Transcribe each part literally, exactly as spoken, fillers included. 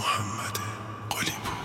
محمد قلی‌پور.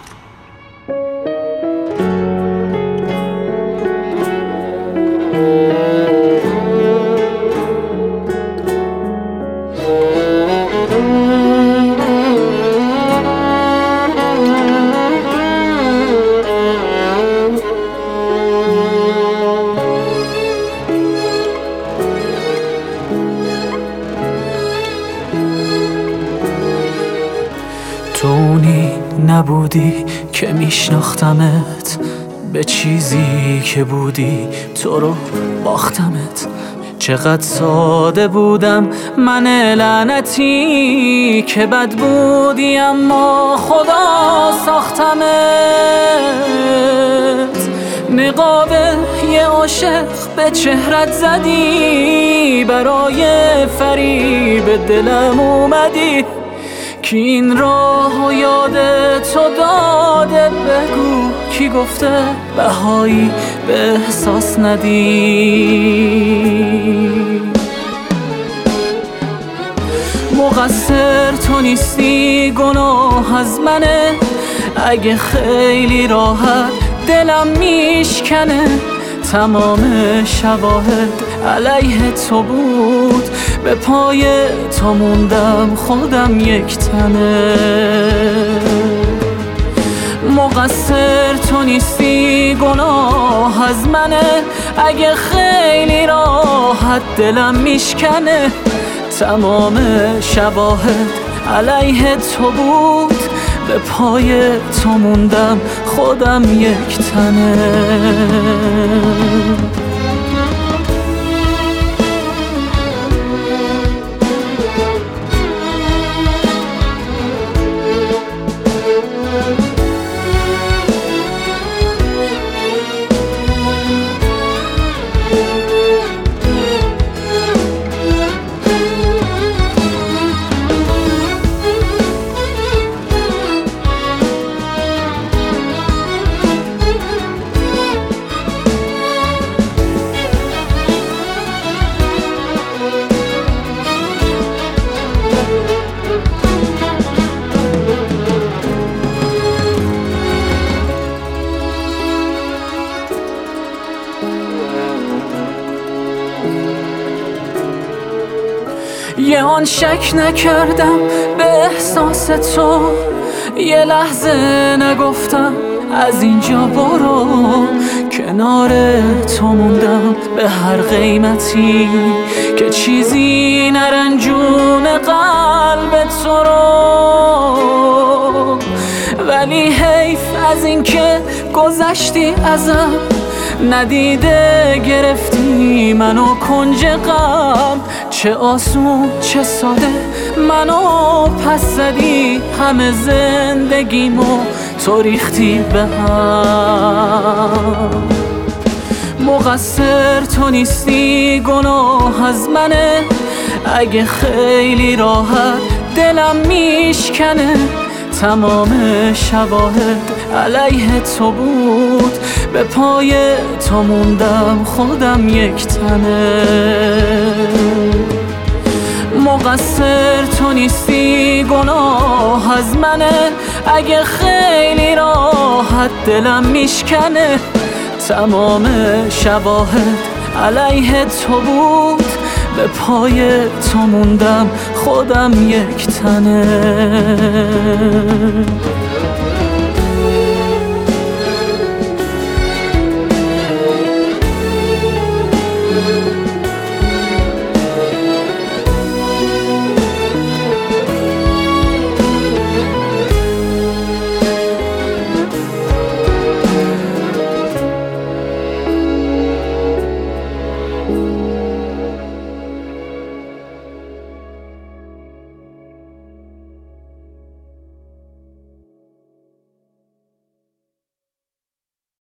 تو اونی نبودی که میشناختمت، به چیزی که بودی تو رو باختمت. چقدر ساده بودم من لعنتی که بد بودی اما خدا ساختمت. نقاب یه عاشق به چهرت زدی، برای فریب دلم اومدی که این راه و یاد تو داده. بگو کی گفته بهایی به احساس ندی؟ مقصر تو نیستی، گناه از منه. اگه خیلی راحت دلم میشکنه، تمام شواهد علیه تو بود، به پای تو موندم خودم یک تنه. مقصر تو نیستی، گناه از منه. اگه خیلی راحت دلم میشکنه، تمام شواهد علیه تو بود، به پای تو موندم خودم یک تنه. یه آن شک نکردم به احساس تو، یه لحظه نگفتم از اینجا برو. کنار تو موندم به هر قیمتی که چیزی نرنجون قلب تو رو. ولی حیف از این که گذشتی ازم، ندیده گرفتی منو کنج غم. چه آسون چه ساده منو پس زدی، همه زندگیمو تو ریختی به هم. مقصر تو نیستی، گناه از منه. اگه خیلی راحت دلم میشکنه، تمام شواهد علیه تو بود، به پای تو موندم خودم یک تنه. مقصر تو نیستی، گناه از منه. اگه خیلی راحت دلم میشکنه، تمام شواهد علیه تو بود، به پای تو موندم خودم یک تنه.